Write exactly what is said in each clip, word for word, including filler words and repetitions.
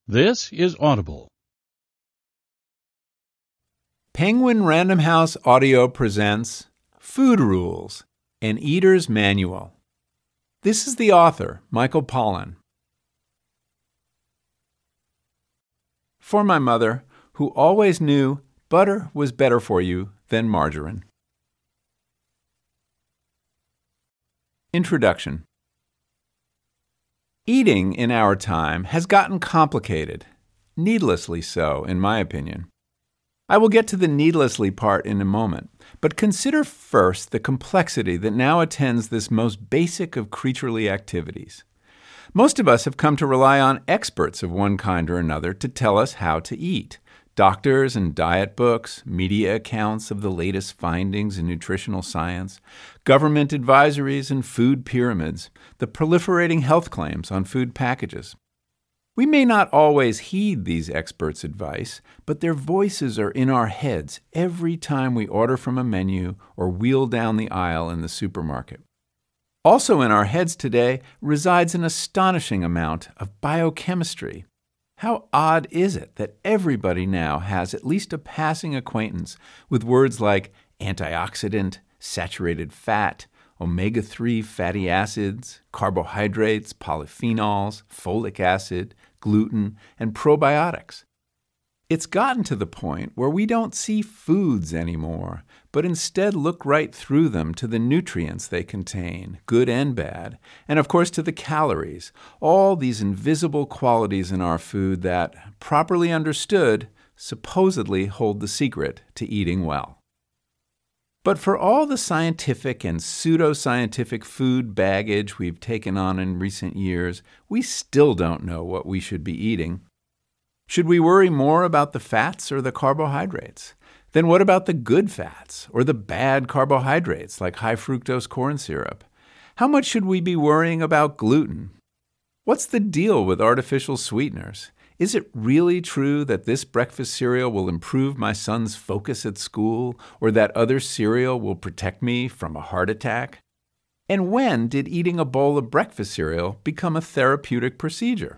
This is Audible. Penguin Random House Audio presents Food Rules, An Eater's Manual. This is the author, Michael Pollan. For my mother, who always knew butter was better for you than margarine. Introduction. Eating in our time has gotten complicated, needlessly so, in my opinion. I will get to the needlessly part in a moment, but consider first the complexity that now attends this most basic of creaturely activities. Most of us have come to rely on experts of one kind or another to tell us how to eat. Doctors and diet books, media accounts of the latest findings in nutritional science, government advisories and food pyramids, the proliferating health claims on food packages. We may not always heed these experts' advice, but their voices are in our heads every time we order from a menu or wheel down the aisle in the supermarket. Also in our heads today resides an astonishing amount of biochemistry. How odd is it that everybody now has at least a passing acquaintance with words like antioxidant, saturated fat, omega three fatty acids, carbohydrates, polyphenols, folic acid, gluten, and probiotics? It's gotten to the point where we don't see foods anymore, but instead look right through them to the nutrients they contain, good and bad, and of course to the calories, all these invisible qualities in our food that, properly understood, supposedly hold the secret to eating well. But for all the scientific and pseudo-scientific food baggage we've taken on in recent years, we still don't know what we should be eating. Should we worry more about the fats or the carbohydrates? Then what about the good fats or the bad carbohydrates like high fructose corn syrup? How much should we be worrying about gluten? What's the deal with artificial sweeteners? Is it really true that this breakfast cereal will improve my son's focus at school, or that other cereal will protect me from a heart attack? And when did eating a bowl of breakfast cereal become a therapeutic procedure?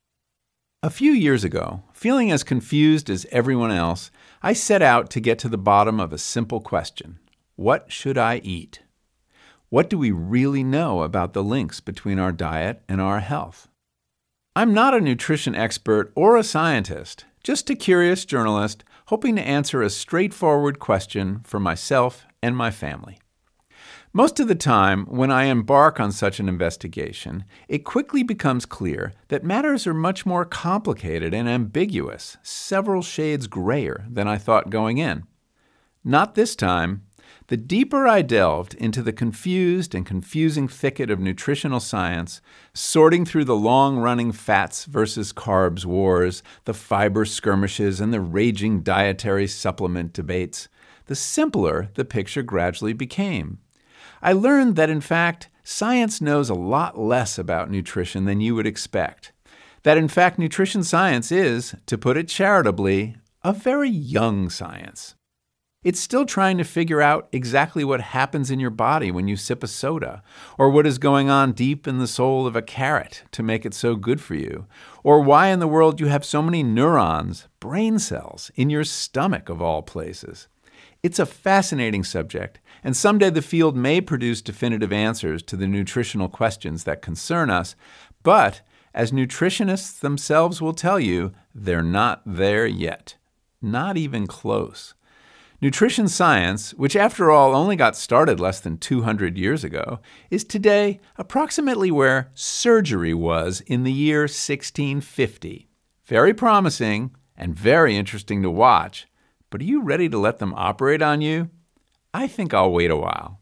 A few years ago, feeling as confused as everyone else, I set out to get to the bottom of a simple question. What should I eat? What do we really know about the links between our diet and our health? I'm not a nutrition expert or a scientist, just a curious journalist hoping to answer a straightforward question for myself and my family. Most of the time, when I embark on such an investigation, it quickly becomes clear that matters are much more complicated and ambiguous, several shades grayer than I thought going in. Not this time. The deeper I delved into the confused and confusing thicket of nutritional science, sorting through the long-running fats versus carbs wars, the fiber skirmishes, and the raging dietary supplement debates, the simpler the picture gradually became. I learned that, in fact, science knows a lot less about nutrition than you would expect. That, in fact, nutrition science is, to put it charitably, a very young science. It's still trying to figure out exactly what happens in your body when you sip a soda, or what is going on deep in the soul of a carrot to make it so good for you, or why in the world you have so many neurons, brain cells, in your stomach of all places. It's a fascinating subject, and someday the field may produce definitive answers to the nutritional questions that concern us, but, as nutritionists themselves will tell you, they're not there yet. Not even close. Nutrition science, which after all only got started less than two hundred years ago, is today approximately where surgery was in the year sixteen fifty. Very promising and very interesting to watch, but are you ready to let them operate on you? I think I'll wait a while.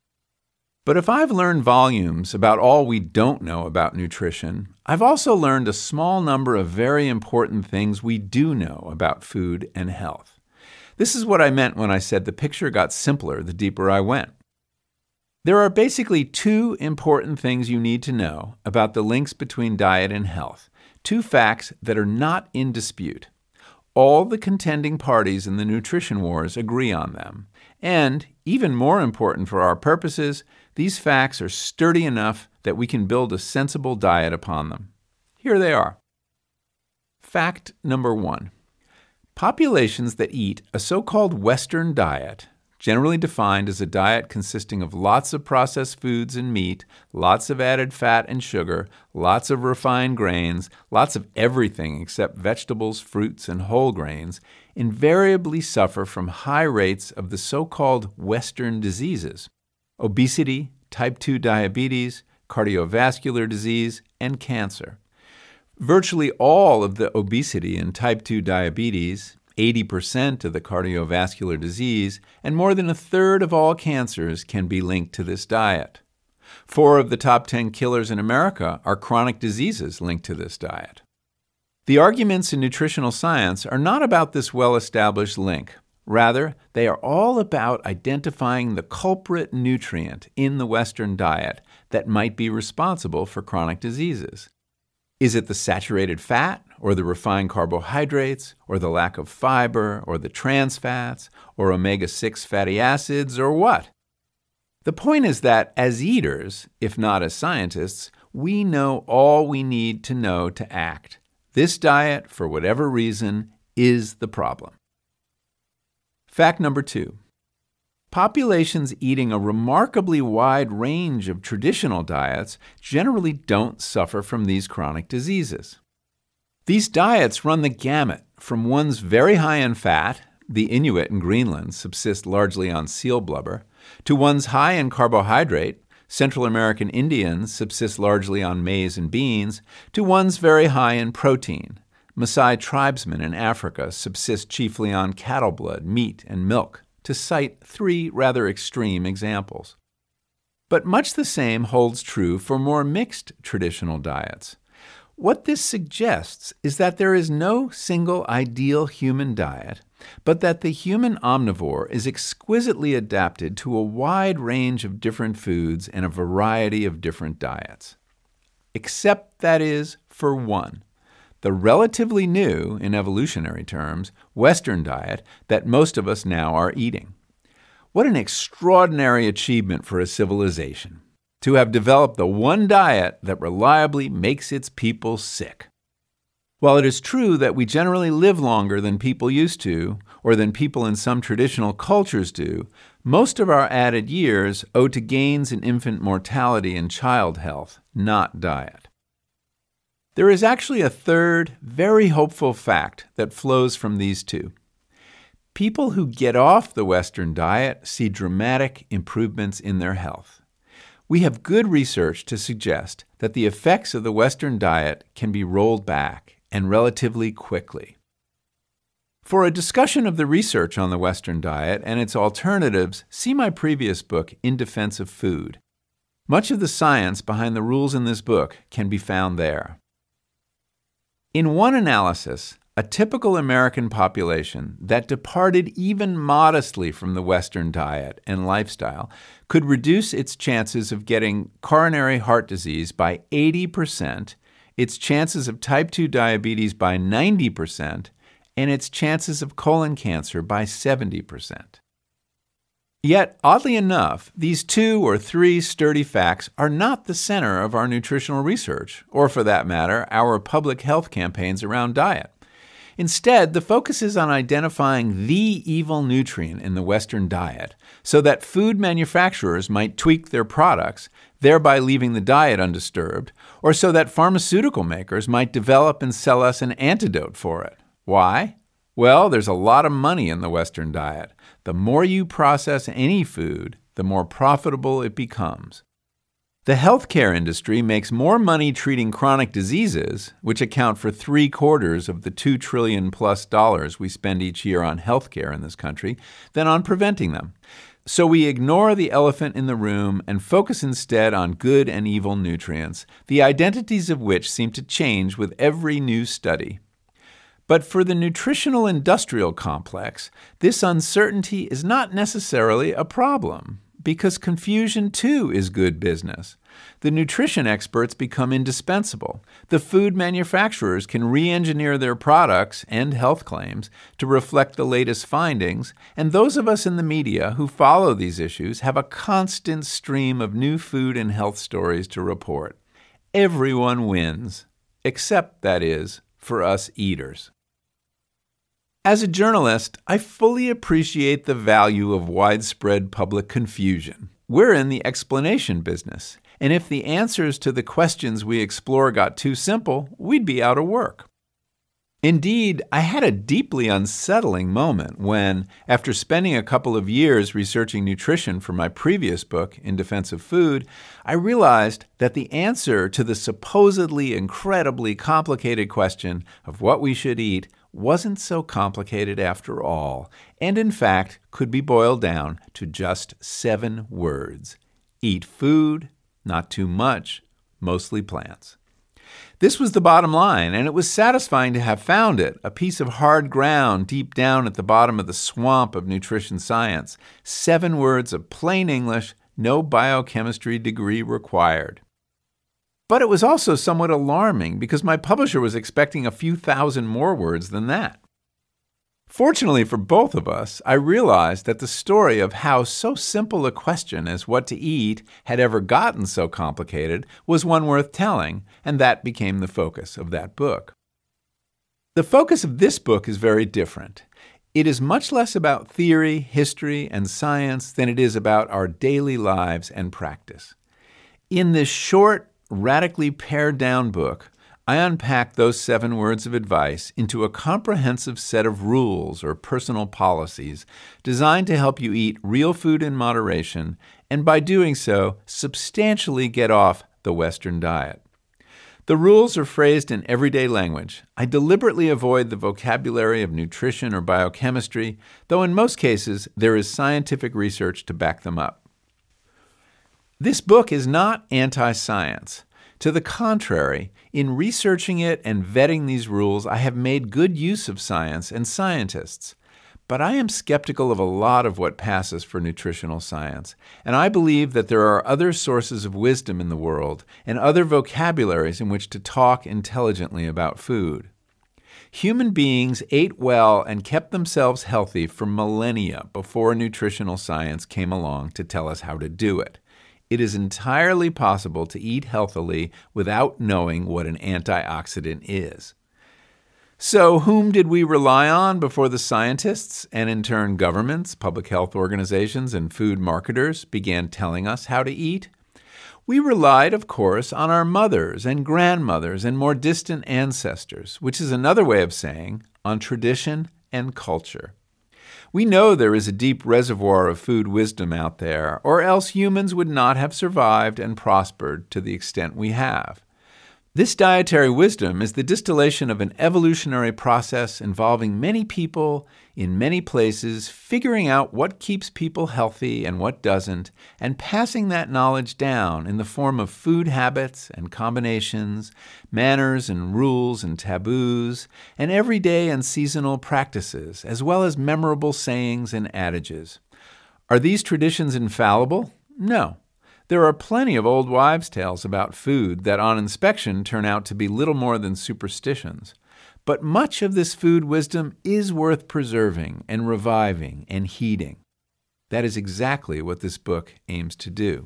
But if I've learned volumes about all we don't know about nutrition, I've also learned a small number of very important things we do know about food and health. This is what I meant when I said the picture got simpler the deeper I went. There are basically two important things you need to know about the links between diet and health, two facts that are not in dispute. All the contending parties in the nutrition wars agree on them. And, even more important for our purposes, these facts are sturdy enough that we can build a sensible diet upon them. Here they are. Fact number one. Populations that eat a so-called Western diet, generally defined as a diet consisting of lots of processed foods and meat, lots of added fat and sugar, lots of refined grains, lots of everything except vegetables, fruits, and whole grains, invariably suffer from high rates of the so-called Western diseases: obesity, type two diabetes, cardiovascular disease, and cancer. Virtually all of the obesity and type two diabetes, eighty percent of the cardiovascular disease, and more than a third of all cancers can be linked to this diet. Four of the top ten killers in America are chronic diseases linked to this diet. The arguments in nutritional science are not about this well-established link. Rather, they are all about identifying the culprit nutrient in the Western diet that might be responsible for chronic diseases. Is it the saturated fat, or the refined carbohydrates, or the lack of fiber, or the trans fats, or omega six fatty acids, or what? The point is that as eaters, if not as scientists, we know all we need to know to act. This diet, for whatever reason, is the problem. Fact number two. Populations eating a remarkably wide range of traditional diets generally don't suffer from these chronic diseases. These diets run the gamut from ones very high in fat — the Inuit in Greenland subsist largely on seal blubber — to ones high in carbohydrate — Central American Indians subsist largely on maize and beans — to ones very high in protein. Maasai tribesmen in Africa subsist chiefly on cattle blood, meat, and milk, to cite three rather extreme examples. But much the same holds true for more mixed traditional diets. What this suggests is that there is no single ideal human diet, but that the human omnivore is exquisitely adapted to a wide range of different foods and a variety of different diets. Except, that is, for one: the relatively new, in evolutionary terms, Western diet that most of us now are eating. What an extraordinary achievement for a civilization, to have developed the one diet that reliably makes its people sick. While it is true that we generally live longer than people used to, or than people in some traditional cultures do, most of our added years owe to gains in infant mortality and child health, not diet. There is actually a third, very hopeful fact that flows from these two. People who get off the Western diet see dramatic improvements in their health. We have good research to suggest that the effects of the Western diet can be rolled back, and relatively quickly. For a discussion of the research on the Western diet and its alternatives, see my previous book, In Defense of Food. Much of the science behind the rules in this book can be found there. In one analysis, a typical American population that departed even modestly from the Western diet and lifestyle could reduce its chances of getting coronary heart disease by eighty percent, its chances of type two diabetes by ninety percent, and its chances of colon cancer by seventy percent. Yet, oddly enough, these two or three sturdy facts are not the center of our nutritional research, or for that matter, our public health campaigns around diet. Instead, the focus is on identifying the evil nutrient in the Western diet so that food manufacturers might tweak their products, thereby leaving the diet undisturbed, or so that pharmaceutical makers might develop and sell us an antidote for it. Why? Well, there's a lot of money in the Western diet. The more you process any food, the more profitable it becomes. The healthcare industry makes more money treating chronic diseases, which account for three quarters of the two trillion plus dollars we spend each year on healthcare in this country, than on preventing them. So we ignore the elephant in the room and focus instead on good and evil nutrients, the identities of which seem to change with every new study. But for the nutritional industrial complex, this uncertainty is not necessarily a problem, because confusion too is good business. The nutrition experts become indispensable. The food manufacturers can re-engineer their products and health claims to reflect the latest findings, and those of us in the media who follow these issues have a constant stream of new food and health stories to report. Everyone wins, except, that is, for us eaters. As a journalist, I fully appreciate the value of widespread public confusion. We're in the explanation business, and if the answers to the questions we explore got too simple, we'd be out of work. Indeed, I had a deeply unsettling moment when, after spending a couple of years researching nutrition for my previous book, In Defense of Food, I realized that the answer to the supposedly incredibly complicated question of what we should eat wasn't so complicated after all, and in fact could be boiled down to just seven words. Eat food, not too much, mostly plants. This was the bottom line, and it was satisfying to have found it, a piece of hard ground deep down at the bottom of the swamp of nutrition science. Seven words of plain English, no biochemistry degree required. But it was also somewhat alarming because my publisher was expecting a few thousand more words than that. Fortunately for both of us, I realized that the story of how so simple a question as what to eat had ever gotten so complicated was one worth telling, and that became the focus of that book. The focus of this book is very different. It is much less about theory, history, and science than it is about our daily lives and practice. In this short, radically pared-down book, I unpack those seven words of advice into a comprehensive set of rules or personal policies designed to help you eat real food in moderation and by doing so, substantially get off the Western diet. The rules are phrased in everyday language. I deliberately avoid the vocabulary of nutrition or biochemistry, though in most cases there is scientific research to back them up. This book is not anti-science. To the contrary, in researching it and vetting these rules, I have made good use of science and scientists. But I am skeptical of a lot of what passes for nutritional science, and I believe that there are other sources of wisdom in the world and other vocabularies in which to talk intelligently about food. Human beings ate well and kept themselves healthy for millennia before nutritional science came along to tell us how to do it. It is entirely possible to eat healthily without knowing what an antioxidant is. So whom did we rely on before the scientists and in turn governments, public health organizations, and food marketers began telling us how to eat? We relied, of course, on our mothers and grandmothers and more distant ancestors, which is another way of saying on tradition and culture. We know there is a deep reservoir of food wisdom out there, or else humans would not have survived and prospered to the extent we have. This dietary wisdom is the distillation of an evolutionary process involving many people in many places figuring out what keeps people healthy and what doesn't, and passing that knowledge down in the form of food habits and combinations, manners and rules and taboos, and everyday and seasonal practices, as well as memorable sayings and adages. Are these traditions infallible? No. There are plenty of old wives' tales about food that on inspection turn out to be little more than superstitions. But much of this food wisdom is worth preserving and reviving and heeding. That is exactly what this book aims to do.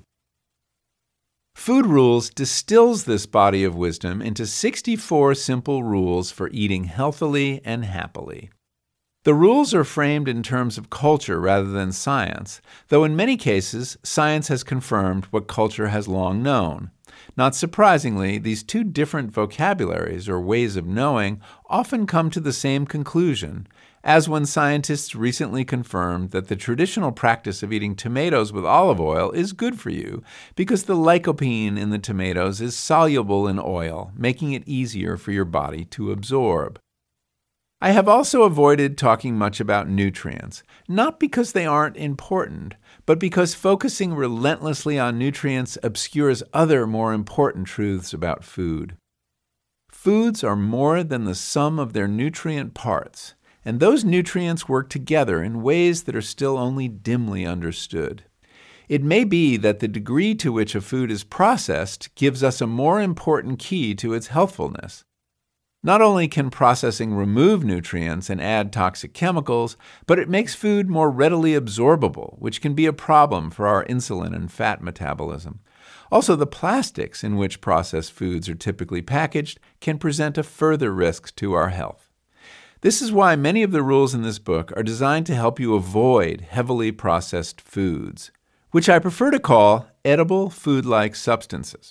Food Rules distills this body of wisdom into sixty-four simple rules for eating healthily and happily. The rules are framed in terms of culture rather than science, though in many cases, science has confirmed what culture has long known. Not surprisingly, these two different vocabularies or ways of knowing often come to the same conclusion, as when scientists recently confirmed that the traditional practice of eating tomatoes with olive oil is good for you because the lycopene in the tomatoes is soluble in oil, making it easier for your body to absorb. I have also avoided talking much about nutrients, not because they aren't important, but because focusing relentlessly on nutrients obscures other more important truths about food. Foods are more than the sum of their nutrient parts, and those nutrients work together in ways that are still only dimly understood. It may be that the degree to which a food is processed gives us a more important key to its healthfulness. Not only can processing remove nutrients and add toxic chemicals, but it makes food more readily absorbable, which can be a problem for our insulin and fat metabolism. Also, the plastics in which processed foods are typically packaged can present a further risk to our health. This is why many of the rules in this book are designed to help you avoid heavily processed foods, which I prefer to call edible food-like substances.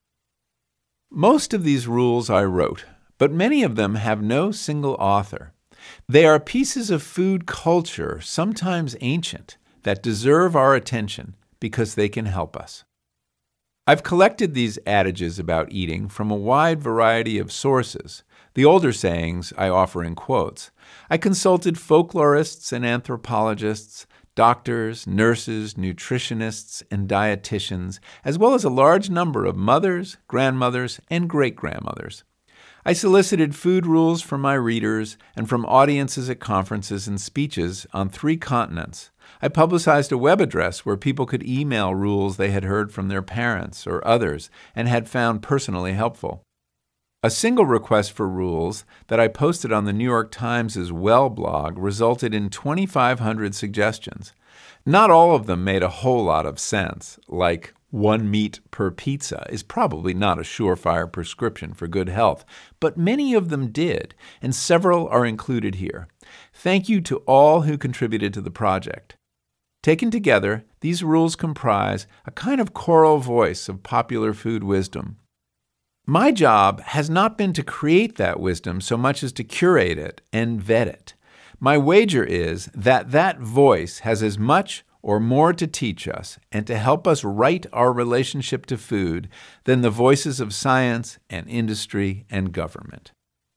Most of these rules I wrote, but many of them have no single author. They are pieces of food culture, sometimes ancient, that deserve our attention because they can help us. I've collected these adages about eating from a wide variety of sources. The older sayings I offer in quotes. I consulted folklorists and anthropologists, doctors, nurses, nutritionists, and dietitians, as well as a large number of mothers, grandmothers, and great-grandmothers. I solicited food rules from my readers and from audiences at conferences and speeches on three continents. I publicized a web address where people could email rules they had heard from their parents or others and had found personally helpful. A single request for rules that I posted on the New York Times' Well blog resulted in twenty-five hundred suggestions. Not all of them made a whole lot of sense, like one meat per pizza is probably not a surefire prescription for good health, but many of them did, and several are included here. Thank you to all who contributed to the project. Taken together, these rules comprise a kind of choral voice of popular food wisdom. My job has not been to create that wisdom so much as to curate it and vet it. My wager is that that voice has as much or more to teach us and to help us right our relationship to food than the voices of science and industry and government.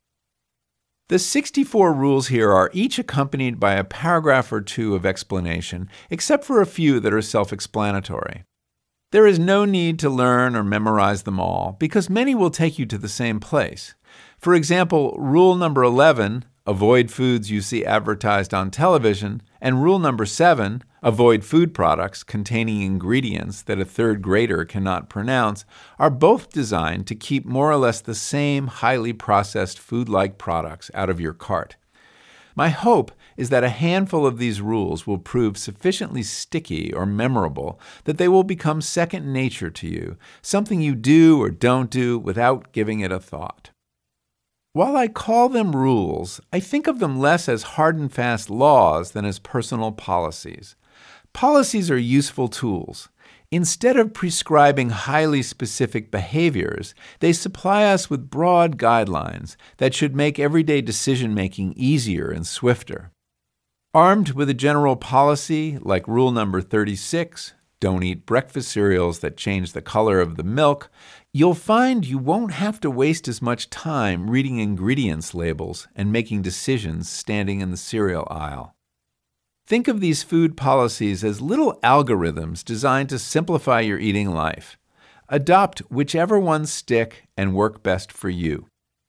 The sixty-four rules here are each accompanied by a paragraph or two of explanation, except for a few that are self-explanatory. There is no need to learn or memorize them all, because many will take you to the same place. For example, rule number eleven, avoid foods you see advertised on television, and rule number seven, avoid food products containing ingredients that a third grader cannot pronounce, are both designed to keep more or less the same highly processed food-like products out of your cart. My hope is that a handful of these rules will prove sufficiently sticky or memorable that they will become second nature to you, something you do or don't do without giving it a thought. While I call them rules, I think of them less as hard and fast laws than as personal policies. Policies are useful tools. Instead of prescribing highly specific behaviors, they supply us with broad guidelines that should make everyday decision-making easier and swifter. Armed with a general policy like rule number thirty-six, don't eat breakfast cereals that change the color of the milk, you'll find you won't have to waste as much time reading ingredients labels and making decisions standing in the cereal aisle. Think of these food policies as little algorithms designed to simplify your eating life. Adopt whichever ones stick and work best for you.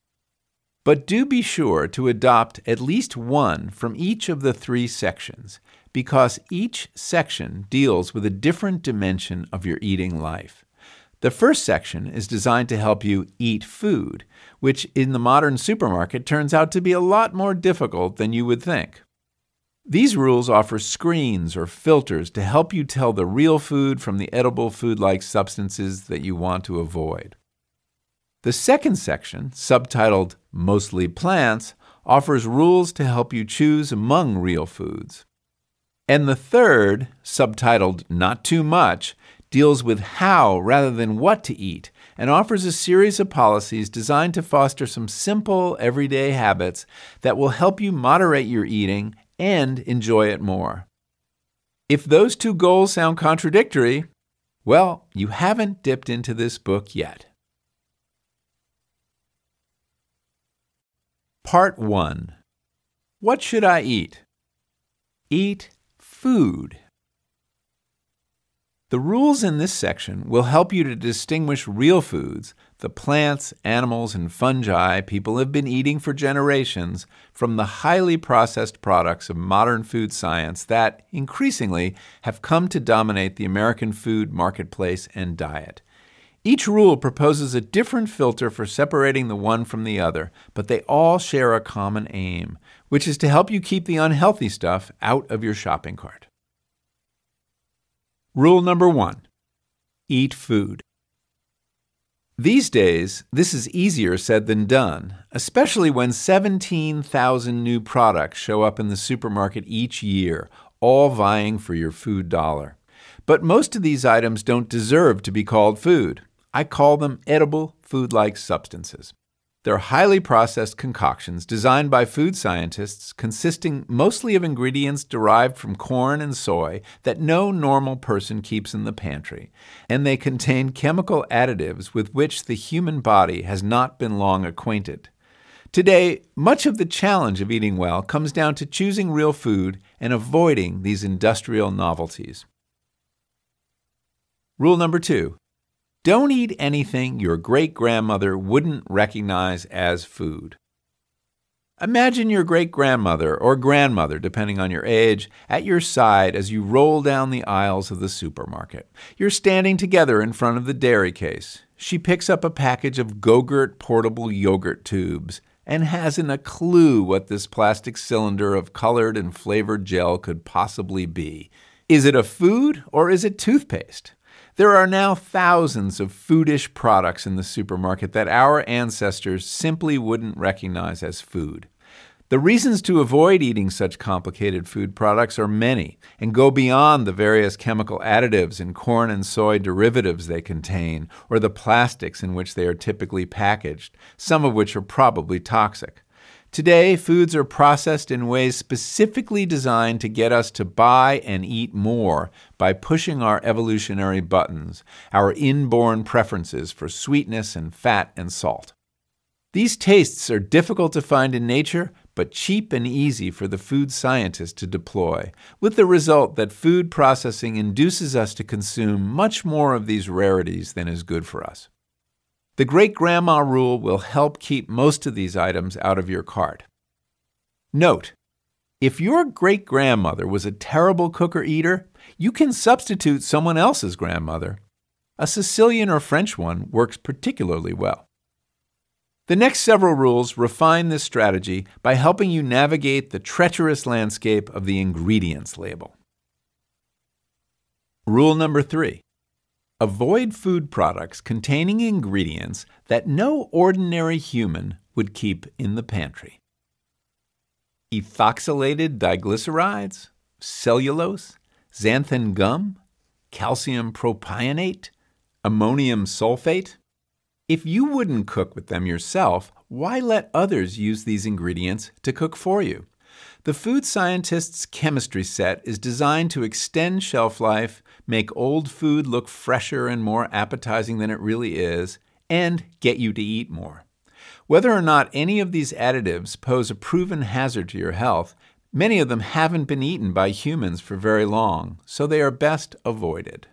But do be sure to adopt at least one from each of the three sections, because each section deals with a different dimension of your eating life. The first section is designed to help you eat food, which in the modern supermarket turns out to be a lot more difficult than you would think. These rules offer screens or filters to help you tell the real food from the edible food-like substances that you want to avoid. The second section, subtitled Mostly Plants, offers rules to help you choose among real foods. And the third, subtitled Not Too Much, deals with how rather than what to eat and offers a series of policies designed to foster some simple, everyday habits that will help you moderate your eating and enjoy it more. If those two goals sound contradictory, well, you haven't dipped into this book yet. Part one. What should I eat? Eat food. The rules in this section will help you to distinguish real foods, the plants, animals, and fungi people have been eating for generations, from the highly processed products of modern food science that, increasingly, have come to dominate the American food marketplace and diet. Each rule proposes a different filter for separating the one from the other, but they all share a common aim, which is to help you keep the unhealthy stuff out of your shopping cart. Rule number one. Eat food. These days, this is easier said than done, especially when seventeen thousand new products show up in the supermarket each year, all vying for your food dollar. But most of these items don't deserve to be called food. I call them edible, food-like substances. They're highly processed concoctions designed by food scientists consisting mostly of ingredients derived from corn and soy that no normal person keeps in the pantry, and they contain chemical additives with which the human body has not been long acquainted. Today, much of the challenge of eating well comes down to choosing real food and avoiding these industrial novelties. Rule number two. Don't eat anything your great-grandmother wouldn't recognize as food. Imagine your great-grandmother or grandmother, depending on your age, at your side as you roll down the aisles of the supermarket. You're standing together in front of the dairy case. She picks up a package of Go-Gurt portable yogurt tubes and hasn't a clue what this plastic cylinder of colored and flavored gel could possibly be. Is it a food or is it toothpaste? There are now thousands of foodish products in the supermarket that our ancestors simply wouldn't recognize as food. The reasons to avoid eating such complicated food products are many and go beyond the various chemical additives in corn and soy derivatives they contain or the plastics in which they are typically packaged, some of which are probably toxic. Today, foods are processed in ways specifically designed to get us to buy and eat more by pushing our evolutionary buttons, our inborn preferences for sweetness and fat and salt. These tastes are difficult to find in nature, but cheap and easy for the food scientist to deploy, with the result that food processing induces us to consume much more of these rarities than is good for us. The great-grandma rule will help keep most of these items out of your cart. Note, if your great-grandmother was a terrible cook or eater, you can substitute someone else's grandmother. A Sicilian or French one works particularly well. The next several rules refine this strategy by helping you navigate the treacherous landscape of the ingredients label. Rule number three. Avoid food products containing ingredients that no ordinary human would keep in the pantry. Ethoxylated diglycerides, cellulose, xanthan gum, calcium propionate, ammonium sulfate. If you wouldn't cook with them yourself, why let others use these ingredients to cook for you? The food scientist's chemistry set is designed to extend shelf life, make old food look fresher and more appetizing than it really is, and get you to eat more. Whether or not any of these additives pose a proven hazard to your health, many of them haven't been eaten by humans for very long, so they are best avoided.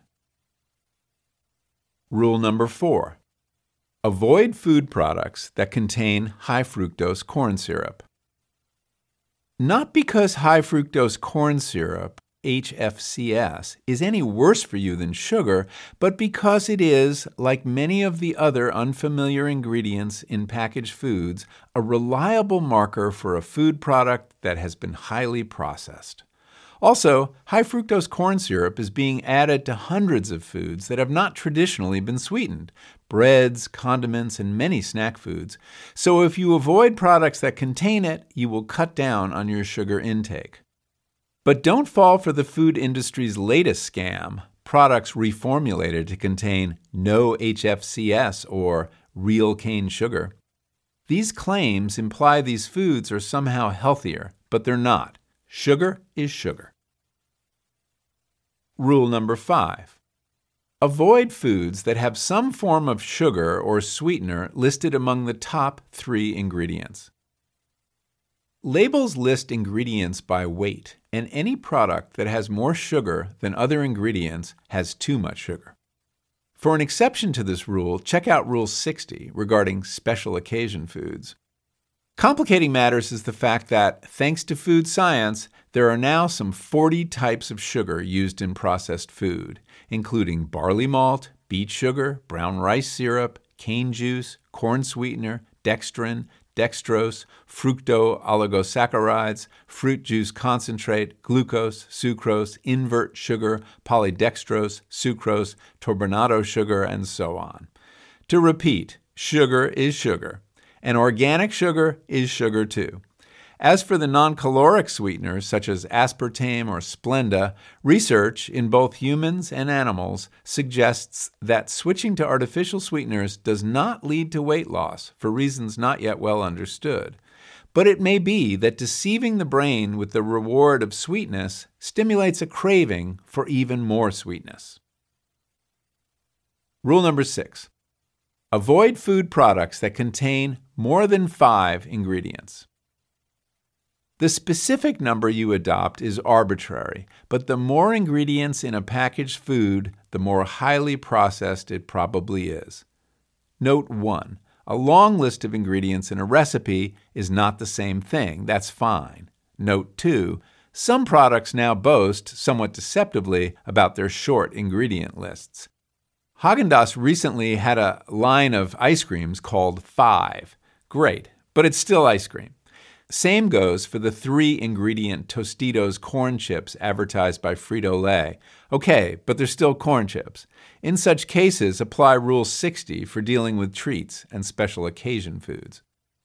Rule number four. Avoid food products that contain high fructose corn syrup. Not because high fructose corn syrup, H F C S, is any worse for you than sugar, but because it is, like many of the other unfamiliar ingredients in packaged foods, a reliable marker for a food product that has been highly processed. Also, high fructose corn syrup is being added to hundreds of foods that have not traditionally been sweetened, breads, condiments, and many snack foods. So if you avoid products that contain it, you will cut down on your sugar intake. But don't fall for the food industry's latest scam, products reformulated to contain no H F C S or real cane sugar. These claims imply these foods are somehow healthier, but they're not. Sugar is sugar. Rule number five. Avoid foods that have some form of sugar or sweetener listed among the top three ingredients. Labels list ingredients by weight, and any product that has more sugar than other ingredients has too much sugar. For an exception to this rule, check out Rule sixty regarding special occasion foods. Complicating matters is the fact that, thanks to food science, there are now some forty types of sugar used in processed food, including barley malt, beet sugar, brown rice syrup, cane juice, corn sweetener, dextrin, dextrose, fructo-oligosaccharides, fruit juice concentrate, glucose, sucrose, invert sugar, polydextrose, sucrose, turbinado sugar, and so on. To repeat, sugar is sugar, and organic sugar is sugar too. As for the non-caloric sweeteners such as aspartame or Splenda, research in both humans and animals suggests that switching to artificial sweeteners does not lead to weight loss for reasons not yet well understood. But it may be that deceiving the brain with the reward of sweetness stimulates a craving for even more sweetness. Rule number six. Avoid food products that contain more than five ingredients. The specific number you adopt is arbitrary, but the more ingredients in a packaged food, the more highly processed it probably is. Note one. A long list of ingredients in a recipe is not the same thing. That's fine. Note two. Some products now boast, somewhat deceptively, about their short ingredient lists. Häagen-Dazs recently had a line of ice creams called Five. Great, but it's still ice cream. Same goes for the three-ingredient Tostitos corn chips advertised by Frito-Lay. Okay, but they're still corn chips. In such cases, apply Rule sixty for dealing with treats and special occasion foods.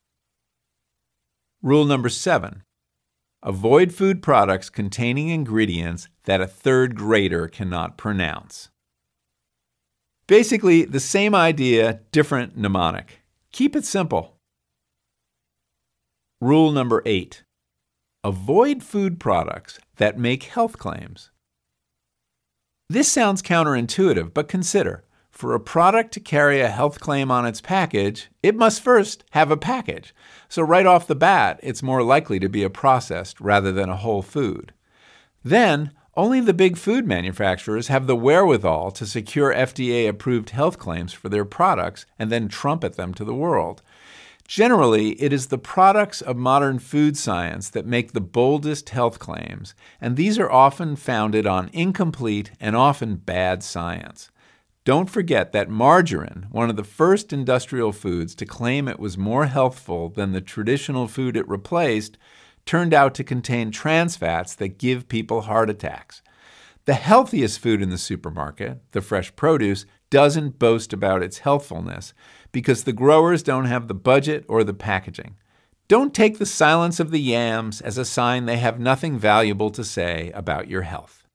Rule number seven. Avoid food products containing ingredients that a third grader cannot pronounce. Basically, the same idea, different mnemonic. Keep it simple. Rule number eight. Avoid food products that make health claims. This sounds counterintuitive, but consider, for a product to carry a health claim on its package, it must first have a package. So right off the bat, it's more likely to be a processed rather than a whole food. Then, only the big food manufacturers have the wherewithal to secure F D A-approved health claims for their products and then trumpet them to the world. Generally, it is the products of modern food science that make the boldest health claims, and these are often founded on incomplete and often bad science. Don't forget that margarine, one of the first industrial foods to claim it was more healthful than the traditional food it replaced, turned out to contain trans fats that give people heart attacks. The healthiest food in the supermarket, the fresh produce, doesn't boast about its healthfulness because the growers don't have the budget or the packaging. Don't take the silence of the yams as a sign they have nothing valuable to say about your health.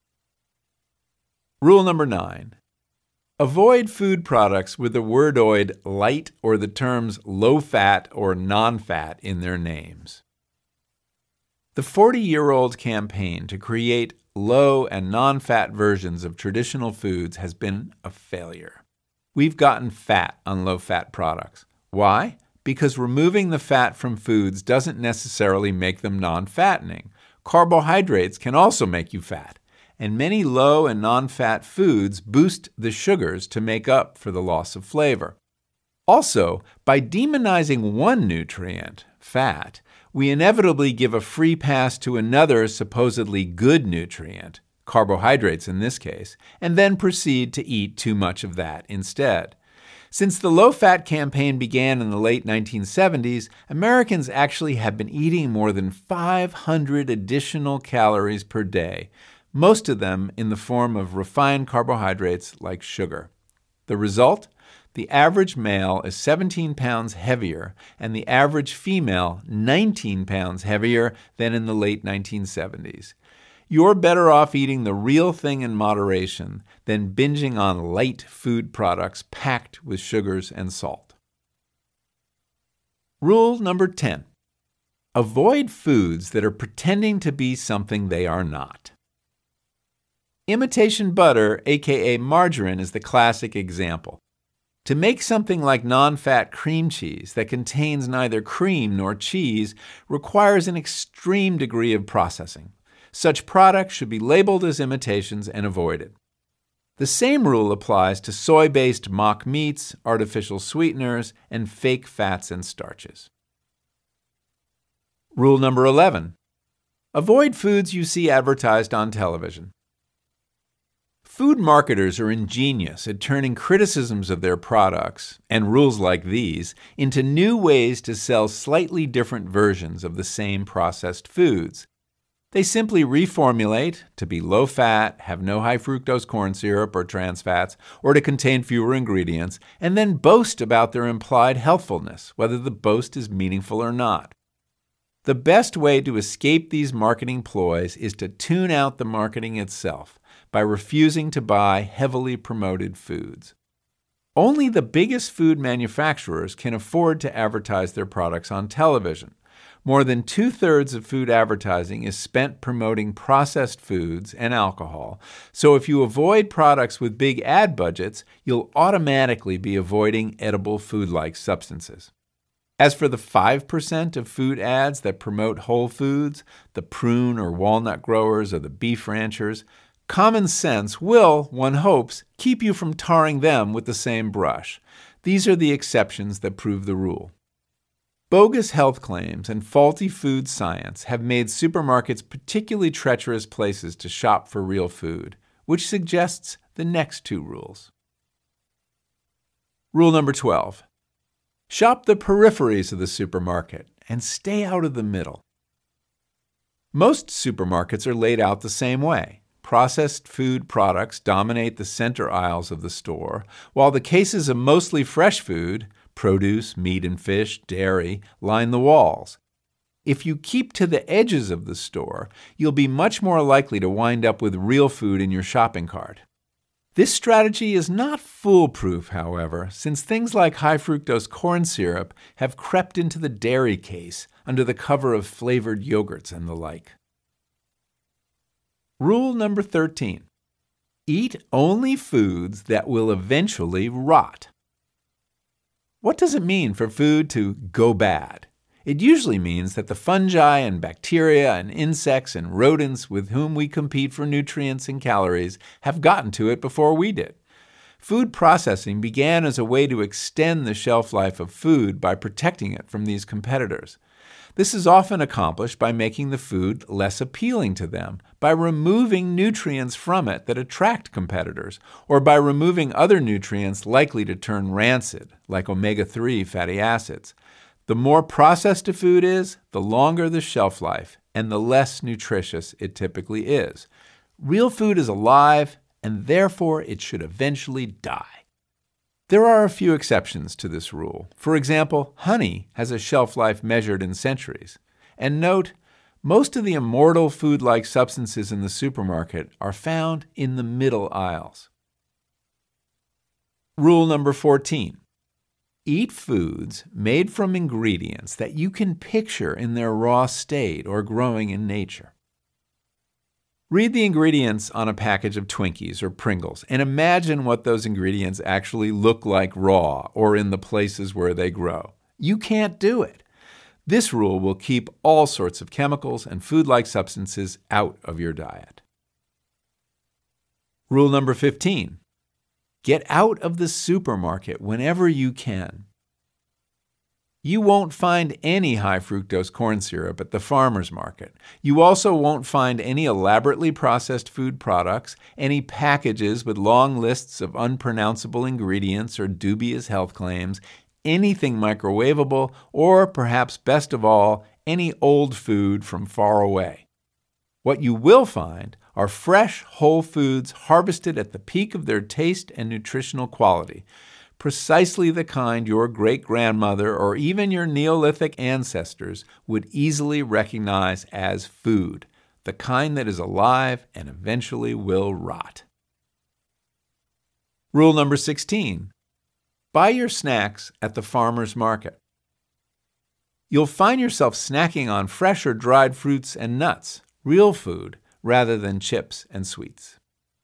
Rule number nine. Avoid food products with the wordoid light or the terms low-fat or non-fat in their names. The forty-year-old campaign to create low and non-fat versions of traditional foods has been a failure. We've gotten fat on low-fat products. Why? Because removing the fat from foods doesn't necessarily make them non-fattening. Carbohydrates can also make you fat, and many low and non-fat foods boost the sugars to make up for the loss of flavor. Also, by demonizing one nutrient, fat, we inevitably give a free pass to another supposedly good nutrient, carbohydrates in this case, and then proceed to eat too much of that instead. Since the low-fat campaign began in the late nineteen seventies, Americans actually have been eating more than five hundred additional calories per day, most of them in the form of refined carbohydrates like sugar. The result? The average male is seventeen pounds heavier and the average female nineteen pounds heavier than in the late nineteen seventies. You're better off eating the real thing in moderation than binging on light food products packed with sugars and salt. Rule number ten. Avoid foods that are pretending to be something they are not. Imitation butter, aka margarine, is the classic example. To make something like non-fat cream cheese that contains neither cream nor cheese requires an extreme degree of processing. Such products should be labeled as imitations and avoided. The same rule applies to soy-based mock meats, artificial sweeteners, and fake fats and starches. Rule number eleven. Avoid foods you see advertised on television. Food marketers are ingenious at turning criticisms of their products, and rules like these, into new ways to sell slightly different versions of the same processed foods. They simply reformulate to be low fat, have no high fructose corn syrup or trans fats, or to contain fewer ingredients, and then boast about their implied healthfulness, whether the boast is meaningful or not. The best way to escape these marketing ploys is to tune out the marketing itself by refusing to buy heavily promoted foods. Only the biggest food manufacturers can afford to advertise their products on television. More than two-thirds of food advertising is spent promoting processed foods and alcohol, so if you avoid products with big ad budgets, you'll automatically be avoiding edible food-like substances. As for the five percent of food ads that promote whole foods, the prune or walnut growers or the beef ranchers, common sense will, one hopes, keep you from tarring them with the same brush. These are the exceptions that prove the rule. Bogus health claims and faulty food science have made supermarkets particularly treacherous places to shop for real food, which suggests the next two rules. Rule number twelve. Shop the peripheries of the supermarket and stay out of the middle. Most supermarkets are laid out the same way. Processed food products dominate the center aisles of the store, while the cases of mostly fresh food, produce, meat and fish, dairy, line the walls. If you keep to the edges of the store, you'll be much more likely to wind up with real food in your shopping cart. This strategy is not foolproof, however, since things like high fructose corn syrup have crept into the dairy case under the cover of flavored yogurts and the like. Rule number thirteen. Eat only foods that will eventually rot. What does it mean for food to go bad? It usually means that the fungi and bacteria and insects and rodents with whom we compete for nutrients and calories have gotten to it before we did. Food processing began as a way to extend the shelf life of food by protecting it from these competitors. This is often accomplished by making the food less appealing to them, by removing nutrients from it that attract competitors, or by removing other nutrients likely to turn rancid, like omega three fatty acids. The more processed a food is, the longer the shelf life, and the less nutritious it typically is. Real food is alive, and therefore it should eventually die. There are a few exceptions to this rule. For example, honey has a shelf life measured in centuries. And note, most of the immortal food-like substances in the supermarket are found in the middle aisles. Rule number fourteen. Eat foods made from ingredients that you can picture in their raw state or growing in nature. Read the ingredients on a package of Twinkies or Pringles and imagine what those ingredients actually look like raw or in the places where they grow. You can't do it. This rule will keep all sorts of chemicals and food-like substances out of your diet. Rule number fifteen. Get out of the supermarket whenever you can. You won't find any high fructose corn syrup at the farmer's market. You also won't find any elaborately processed food products, any packages with long lists of unpronounceable ingredients or dubious health claims, anything microwavable, or perhaps best of all, any old food from far away. What you will find are fresh, whole foods harvested at the peak of their taste and nutritional quality, precisely the kind your great-grandmother or even your Neolithic ancestors would easily recognize as food, the kind that is alive and eventually will rot. Rule number sixteen. Buy your snacks at the farmer's market. You'll find yourself snacking on fresh or dried fruits and nuts, real food, rather than chips and sweets.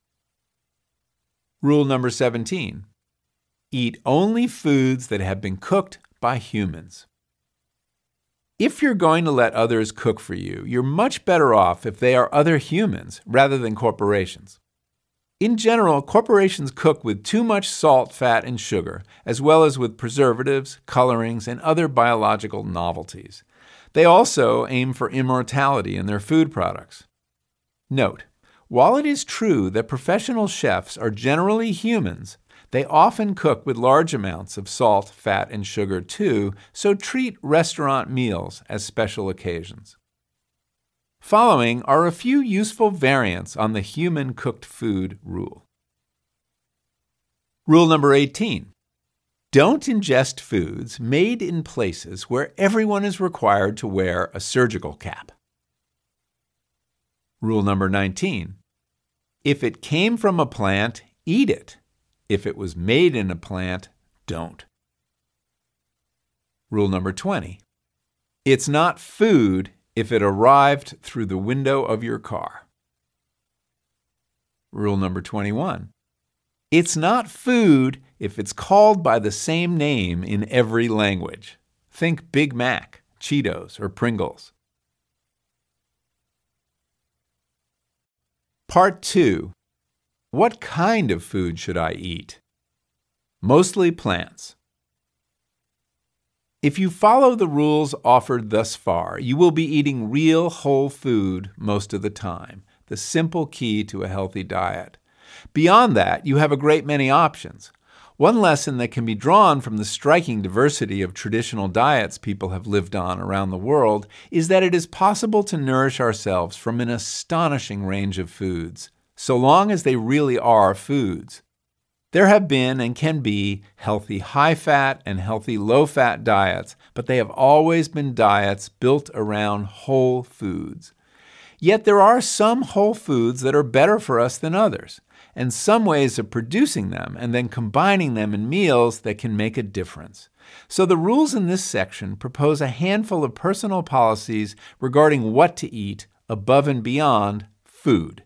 Rule number seventeen. Eat only foods that have been cooked by humans. If you're going to let others cook for you, you're much better off if they are other humans rather than corporations. In general, corporations cook with too much salt, fat, and sugar, as well as with preservatives, colorings, and other biological novelties. They also aim for immortality in their food products. Note, while it is true that professional chefs are generally humans, they often cook with large amounts of salt, fat, and sugar too, so treat restaurant meals as special occasions. Following are a few useful variants on the human cooked food rule. Rule number eighteen. Don't ingest foods made in places where everyone is required to wear a surgical cap. Rule number nineteen. If it came from a plant, eat it. If it was made in a plant, don't. Rule number twenty. It's not food if it arrived through the window of your car. Rule number twenty-one. It's not food if it's called by the same name in every language. Think Big Mac, Cheetos, or Pringles. Part two. What kind of food should I eat? Mostly plants. If you follow the rules offered thus far, you will be eating real whole food most of the time, the simple key to a healthy diet. Beyond that, you have a great many options. One lesson that can be drawn from the striking diversity of traditional diets people have lived on around the world is that it is possible to nourish ourselves from an astonishing range of foods, so long as they really are foods. There have been and can be healthy high-fat and healthy low-fat diets, but they have always been diets built around whole foods. Yet there are some whole foods that are better for us than others, and some ways of producing them and then combining them in meals that can make a difference. So the rules in this section propose a handful of personal policies regarding what to eat above and beyond food.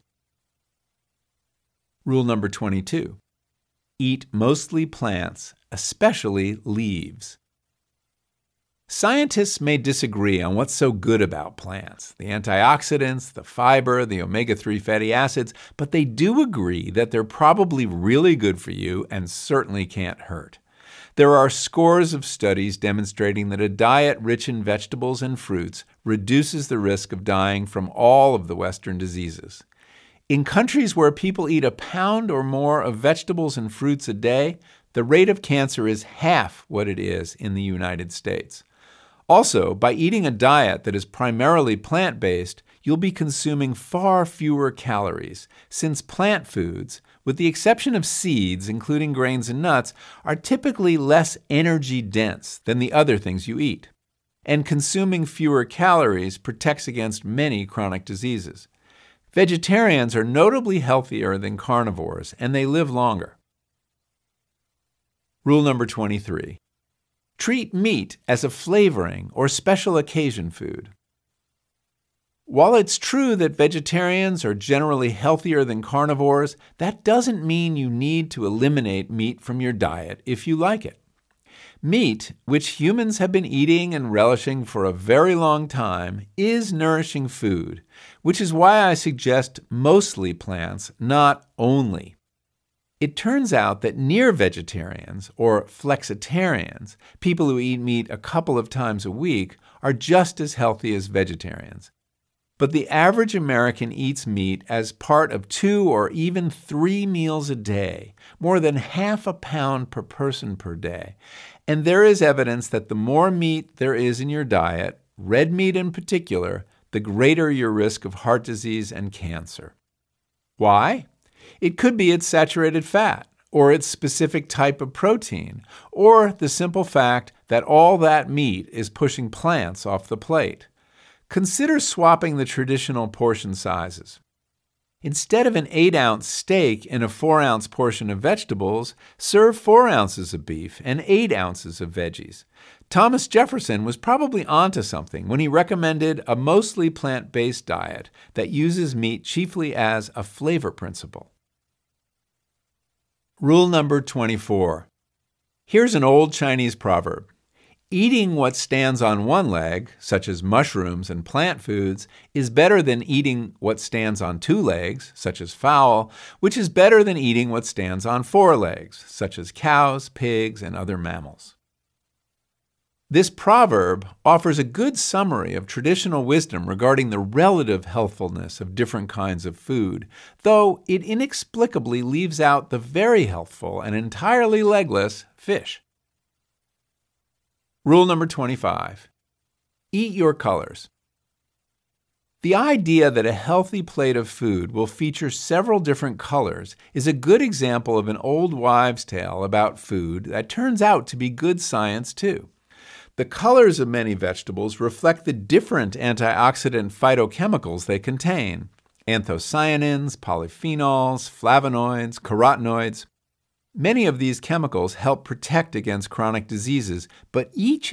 Rule number twenty-two. Eat mostly plants, especially leaves. Scientists may disagree on what's so good about plants, the antioxidants, the fiber, the omega three fatty acids, but they do agree that they're probably really good for you and certainly can't hurt. There are scores of studies demonstrating that a diet rich in vegetables and fruits reduces the risk of dying from all of the Western diseases. In countries where people eat a pound or more of vegetables and fruits a day, the rate of cancer is half what it is in the United States. Also, by eating a diet that is primarily plant-based, you'll be consuming far fewer calories, since plant foods, with the exception of seeds, including grains and nuts, are typically less energy-dense than the other things you eat. And consuming fewer calories protects against many chronic diseases. Vegetarians are notably healthier than carnivores, and they live longer. Rule number twenty-three. Treat meat as a flavoring or special occasion food. While it's true that vegetarians are generally healthier than carnivores, that doesn't mean you need to eliminate meat from your diet if you like it. Meat, which humans have been eating and relishing for a very long time, is nourishing food, which is why I suggest mostly plants, not only. It turns out that near vegetarians, or flexitarians, people who eat meat a couple of times a week, are just as healthy as vegetarians. But the average American eats meat as part of two or even three meals a day, more than half a pound per person per day. And there is evidence that the more meat there is in your diet, red meat in particular, the greater your risk of heart disease and cancer. Why? It could be its saturated fat, or its specific type of protein, or the simple fact that all that meat is pushing plants off the plate. Consider swapping the traditional portion sizes. Instead of an eight ounce steak and a four ounce portion of vegetables, serve four ounces of beef and eight ounces of veggies. Thomas Jefferson was probably onto something when he recommended a mostly plant-based diet that uses meat chiefly as a flavor principle. Rule number twenty-four. Here's an old Chinese proverb. Eating what stands on one leg, such as mushrooms and plant foods, is better than eating what stands on two legs, such as fowl, which is better than eating what stands on four legs, such as cows, pigs, and other mammals. This proverb offers a good summary of traditional wisdom regarding the relative healthfulness of different kinds of food, though it inexplicably leaves out the very healthful and entirely legless fish. Rule number twenty-five. Eat your colors. The idea that a healthy plate of food will feature several different colors is a good example of an old wives' tale about food that turns out to be good science too. The colors of many vegetables reflect the different antioxidant phytochemicals they contain: anthocyanins, polyphenols, flavonoids, carotenoids. Many of these chemicals help protect against chronic diseases, but each